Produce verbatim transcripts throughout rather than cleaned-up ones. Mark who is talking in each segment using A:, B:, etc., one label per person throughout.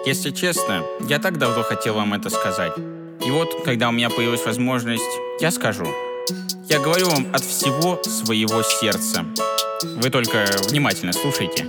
A: Если честно, я так давно хотел вам это сказать. И вот, когда у меня появилась возможность, я скажу. Я говорю вам от всего своего сердца. Вы только внимательно слушайте.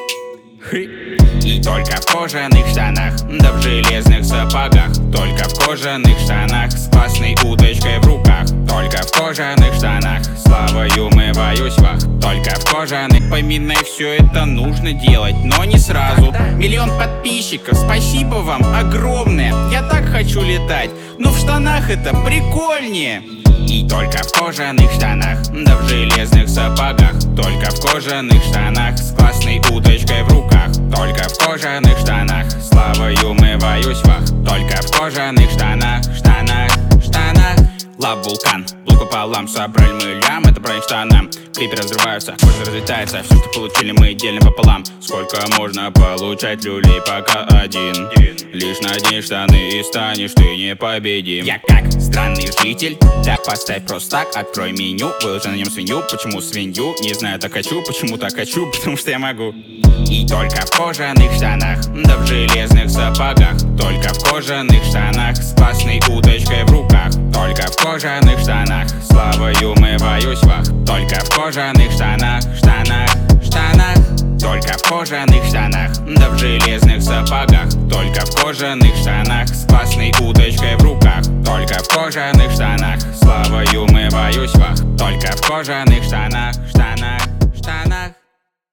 A: И только в кожаных штанах, да в железных сапогах. Только в кожаных штанах с классной удочкой в руках. Только в кожаных штанах славою умываюсь вах. Только в кожаных поминай, все это нужно делать, но не сразу. Миллион подписчиков, спасибо вам огромное. Я так хочу летать, но в штанах это прикольнее. И только в кожаных штанах, да в железных сапогах. Только в кожаных штанах с классной удочкой в руках. Только в кожаных штанах славою умываюсь вах. Только в кожаных штанах, штанах, штанах. Лав вулкан, блок пополам, собрали мы лям, это про штанам. Клипы разрываются, кожа разлетается, все, что получили, мы делим пополам. Сколько можно получать люлей, пока один? Лишь надень штаны и станешь ты непобедим. Я как странный житель, так поставь просто так, открой меню, выложи на нем свинью. Почему свинью? Не знаю, так хочу. Почему так хочу? Потому что я могу. И только в кожаных штанах, да в железных сапогах. Только в кожаных штанах с классной удочкой в руках. Только в кожаных штанах славою умываюсь вах. Только в кожаных штанах, штанах, штанах. Только в кожаных штанах, да в железных сапогах. Только в кожаных штанах с классной удочкой в руках. Только в кожаных штанах славою умываюсь вах. Только в кожаных штанах, штанах, штанах.